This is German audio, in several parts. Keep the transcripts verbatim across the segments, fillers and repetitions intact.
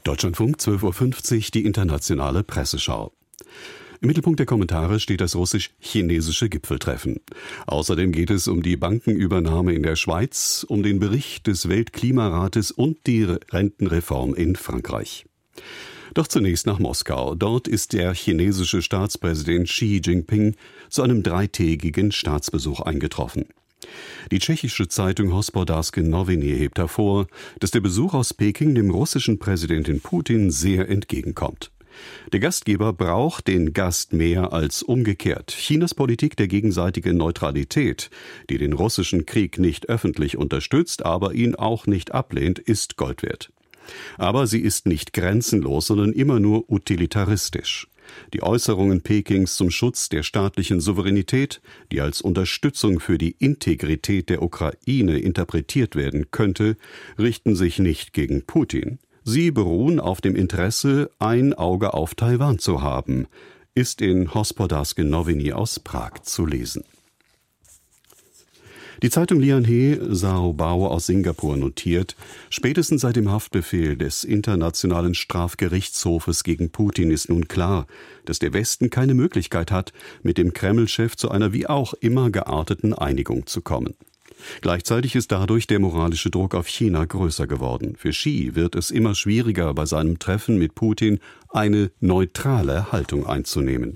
Deutschlandfunk, zwölf Uhr fünfzig, die internationale Presseschau. Im Mittelpunkt der Kommentare steht das russisch-chinesische Gipfeltreffen. Außerdem geht es um die Bankenübernahme in der Schweiz, um den Bericht des Weltklimarates und die Rentenreform in Frankreich. Doch zunächst nach Moskau. Dort ist der chinesische Staatspräsident Xi Jinping zu einem dreitägigen Staatsbesuch eingetroffen. Die tschechische Zeitung Hospodářské noviny hebt hervor, dass der Besuch aus Peking dem russischen Präsidenten Putin sehr entgegenkommt. Der Gastgeber braucht den Gast mehr als umgekehrt. Chinas Politik der gegenseitigen Neutralität, die den russischen Krieg nicht öffentlich unterstützt, aber ihn auch nicht ablehnt, ist Gold wert. Aber sie ist nicht grenzenlos, sondern immer nur utilitaristisch. Die Äußerungen Pekings zum Schutz der staatlichen Souveränität, die als Unterstützung für die Integrität der Ukraine interpretiert werden könnte, richten sich nicht gegen Putin. Sie beruhen auf dem Interesse, ein Auge auf Taiwan zu haben, ist in Hospodářské noviny aus Prag zu lesen. Die Zeitung Lianhe Sao Bao aus Singapur notiert, spätestens seit dem Haftbefehl des Internationalen Strafgerichtshofes gegen Putin ist nun klar, dass der Westen keine Möglichkeit hat, mit dem Kreml-Chef zu einer wie auch immer gearteten Einigung zu kommen. Gleichzeitig ist dadurch der moralische Druck auf China größer geworden. Für Xi wird es immer schwieriger, bei seinem Treffen mit Putin eine neutrale Haltung einzunehmen.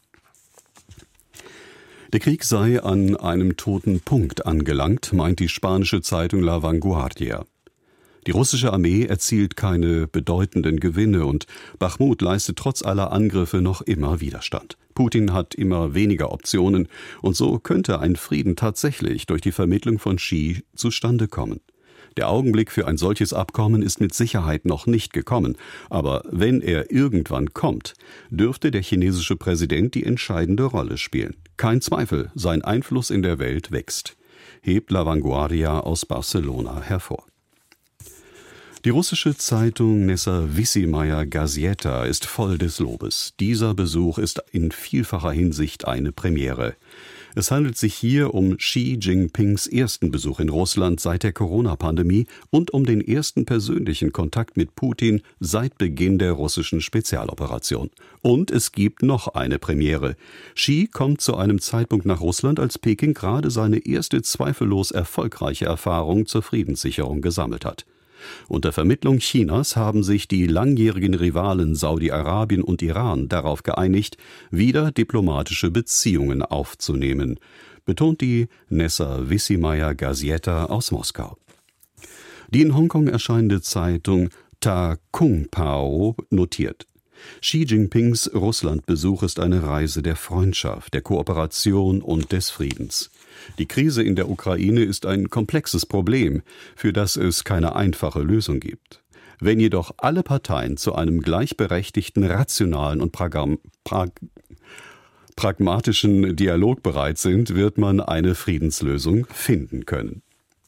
Der Krieg sei an einem toten Punkt angelangt, meint die spanische Zeitung La Vanguardia. Die russische Armee erzielt keine bedeutenden Gewinne und Bachmut leistet trotz aller Angriffe noch immer Widerstand. Putin hat immer weniger Optionen und so könnte ein Frieden tatsächlich durch die Vermittlung von Xi zustande kommen. Der Augenblick für ein solches Abkommen ist mit Sicherheit noch nicht gekommen, aber wenn er irgendwann kommt, dürfte der chinesische Präsident die entscheidende Rolle spielen. Kein Zweifel, sein Einfluss in der Welt wächst, hebt La Vanguardia aus Barcelona hervor. Die russische Zeitung Nezawissimaya Gazeta ist voll des Lobes. Dieser Besuch ist in vielfacher Hinsicht eine Premiere. Es handelt sich hier um Xi Jinpings ersten Besuch in Russland seit der Corona-Pandemie und um den ersten persönlichen Kontakt mit Putin seit Beginn der russischen Spezialoperation. Und es gibt noch eine Premiere. Xi kommt zu einem Zeitpunkt nach Russland, als Peking gerade seine erste zweifellos erfolgreiche Erfahrung zur Friedenssicherung gesammelt hat. Unter Vermittlung Chinas haben sich die langjährigen Rivalen Saudi-Arabien und Iran darauf geeinigt, wieder diplomatische Beziehungen aufzunehmen, betont die Nezawissimaya Gazeta aus Moskau. Die in Hongkong erscheinende Zeitung Ta Kung Pao notiert: Xi Jinpings Russlandbesuch ist eine Reise der Freundschaft, der Kooperation und des Friedens. Die Krise in der Ukraine ist ein komplexes Problem, für das es keine einfache Lösung gibt. Wenn jedoch alle Parteien zu einem gleichberechtigten, rationalen und pragam, prag, pragmatischen Dialog bereit sind, wird man eine Friedenslösung finden können.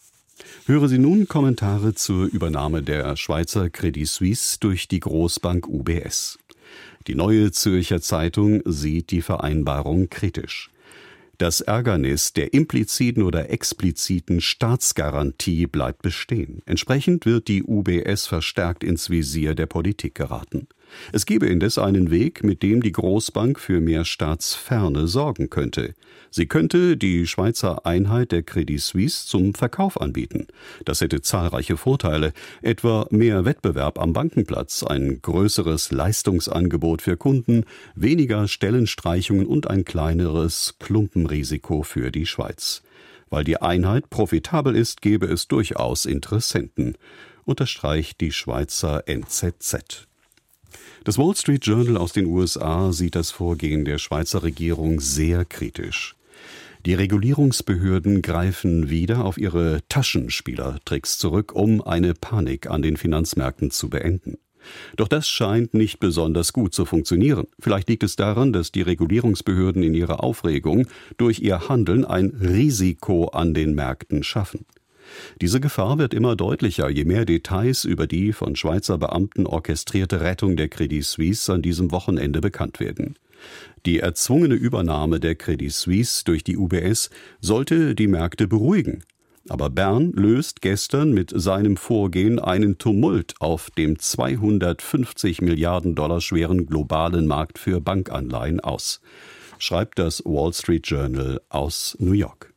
Hören Sie nun Kommentare zur Übernahme der Schweizer Credit Suisse durch die Großbank U B S. Die Neue Zürcher Zeitung sieht die Vereinbarung kritisch. Das Ärgernis der impliziten oder expliziten Staatsgarantie bleibt bestehen. Entsprechend wird die U B S verstärkt ins Visier der Politik geraten. Es gebe indes einen Weg, mit dem die Großbank für mehr Staatsferne sorgen könnte. Sie könnte die Schweizer Einheit der Credit Suisse zum Verkauf anbieten. Das hätte zahlreiche Vorteile, etwa mehr Wettbewerb am Bankenplatz, ein größeres Leistungsangebot für Kunden, weniger Stellenstreichungen und ein kleineres Klumpenrisiko für die Schweiz. Weil die Einheit profitabel ist, gäbe es durchaus Interessenten, unterstreicht die Schweizer N Z Z. Das Wall Street Journal aus den U S A sieht das Vorgehen der Schweizer Regierung sehr kritisch. Die Regulierungsbehörden greifen wieder auf ihre Taschenspielertricks zurück, um eine Panik an den Finanzmärkten zu beenden. Doch das scheint nicht besonders gut zu funktionieren. Vielleicht liegt es daran, dass die Regulierungsbehörden in ihrer Aufregung durch ihr Handeln ein Risiko an den Märkten schaffen. Diese Gefahr wird immer deutlicher, je mehr Details über die von Schweizer Beamten orchestrierte Rettung der Credit Suisse an diesem Wochenende bekannt werden. Die erzwungene Übernahme der Credit Suisse durch die U B S sollte die Märkte beruhigen. Aber Bern löst gestern mit seinem Vorgehen einen Tumult auf dem zweihundertfünfzig Milliarden Dollar schweren globalen Markt für Bankanleihen aus, schreibt das Wall Street Journal aus New York.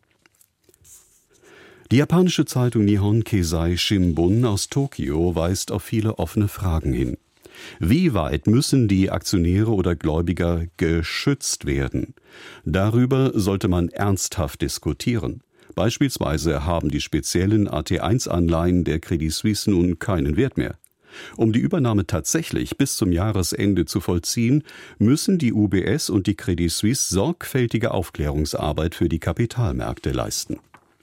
Die japanische Zeitung Nihon Keizai Shimbun aus Tokio weist auf viele offene Fragen hin. Wie weit müssen die Aktionäre oder Gläubiger geschützt werden? Darüber sollte man ernsthaft diskutieren. Beispielsweise haben die speziellen A T eins Anleihen der Credit Suisse nun keinen Wert mehr. Um die Übernahme tatsächlich bis zum Jahresende zu vollziehen, müssen die U B S und die Credit Suisse sorgfältige Aufklärungsarbeit für die Kapitalmärkte leisten.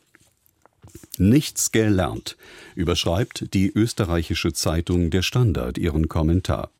Nichts gelernt, überschreibt die österreichische Zeitung Der Standard ihren Kommentar.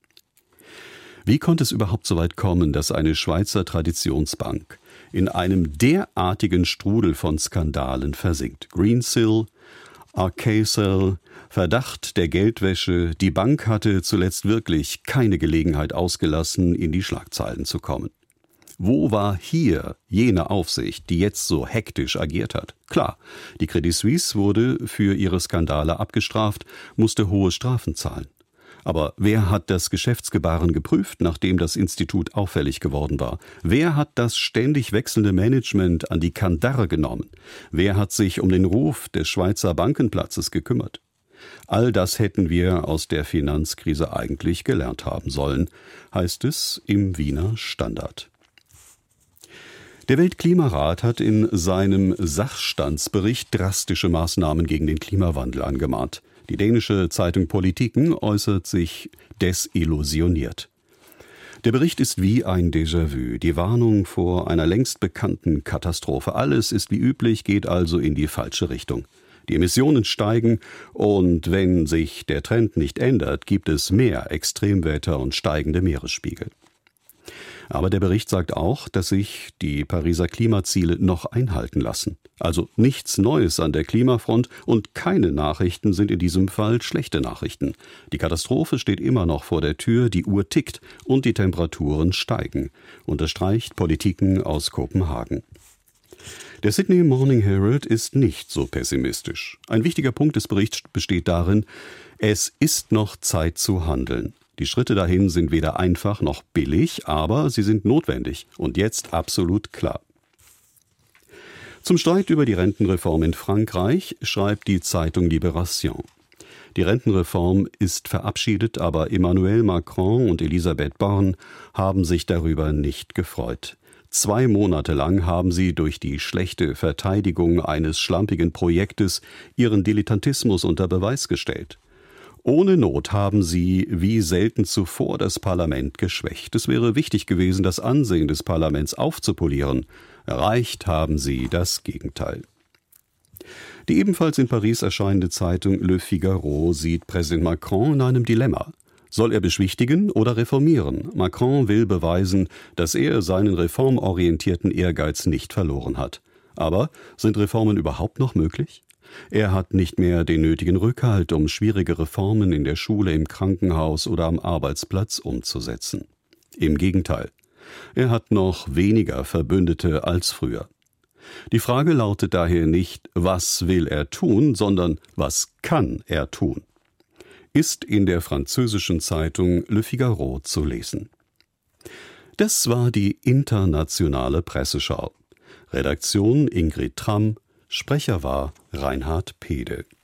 Wie konnte es überhaupt so weit kommen, dass eine Schweizer Traditionsbank in einem derartigen Strudel von Skandalen versinkt? Greensill, Arcacel, Verdacht der Geldwäsche, die Bank hatte zuletzt wirklich keine Gelegenheit ausgelassen, in die Schlagzeilen zu kommen. Wo war hier jene Aufsicht, die jetzt so hektisch agiert hat? Klar, die Credit Suisse wurde für ihre Skandale abgestraft, musste hohe Strafen zahlen. Aber wer hat das Geschäftsgebaren geprüft, nachdem das Institut auffällig geworden war? Wer hat das ständig wechselnde Management an die Kandare genommen? Wer hat sich um den Ruf des Schweizer Bankenplatzes gekümmert? All das hätten wir aus der Finanzkrise eigentlich gelernt haben sollen, heißt es im Wiener Standard. Der Weltklimarat hat in seinem Sachstandsbericht drastische Maßnahmen gegen den Klimawandel angemahnt. Die dänische Zeitung Politiken äußert sich desillusioniert. Der Bericht ist wie ein Déjà-vu, die Warnung vor einer längst bekannten Katastrophe. Alles ist wie üblich, geht also in die falsche Richtung. Die Emissionen steigen und wenn sich der Trend nicht ändert, gibt es mehr Extremwetter und steigende Meeresspiegel. Aber der Bericht sagt auch, dass sich die Pariser Klimaziele noch einhalten lassen. Also nichts Neues an der Klimafront und keine Nachrichten sind in diesem Fall schlechte Nachrichten. Die Katastrophe steht immer noch vor der Tür, die Uhr tickt und die Temperaturen steigen, unterstreicht Politiken aus Kopenhagen. Der Sydney Morning Herald ist nicht so pessimistisch. Ein wichtiger Punkt des Berichts besteht darin, es ist noch Zeit zu handeln. Die Schritte dahin sind weder einfach noch billig, aber sie sind notwendig und jetzt absolut klar. Zum Streit über die Rentenreform in Frankreich schreibt die Zeitung Libération. Die Rentenreform ist verabschiedet, aber Emmanuel Macron und Elisabeth Borne haben sich darüber nicht gefreut. Zwei Monate lang haben sie durch die schlechte Verteidigung eines schlampigen Projektes ihren Dilettantismus unter Beweis gestellt. Ohne Not haben sie wie selten zuvor das Parlament geschwächt. Es wäre wichtig gewesen, das Ansehen des Parlaments aufzupolieren. Erreicht haben sie das Gegenteil. Die ebenfalls in Paris erscheinende Zeitung Le Figaro sieht Präsident Macron in einem Dilemma. Soll er beschwichtigen oder reformieren? Macron will beweisen, dass er seinen reformorientierten Ehrgeiz nicht verloren hat. Aber sind Reformen überhaupt noch möglich? Er hat nicht mehr den nötigen Rückhalt, um schwierige Reformen in der Schule, im Krankenhaus oder am Arbeitsplatz umzusetzen. Im Gegenteil, er hat noch weniger Verbündete als früher. Die Frage lautet daher nicht, was will er tun, sondern was kann er tun? Ist in der französischen Zeitung Le Figaro zu lesen. Das war die internationale Presseschau. Redaktion Ingrid Tramm, Sprecher war Reinhard Pede.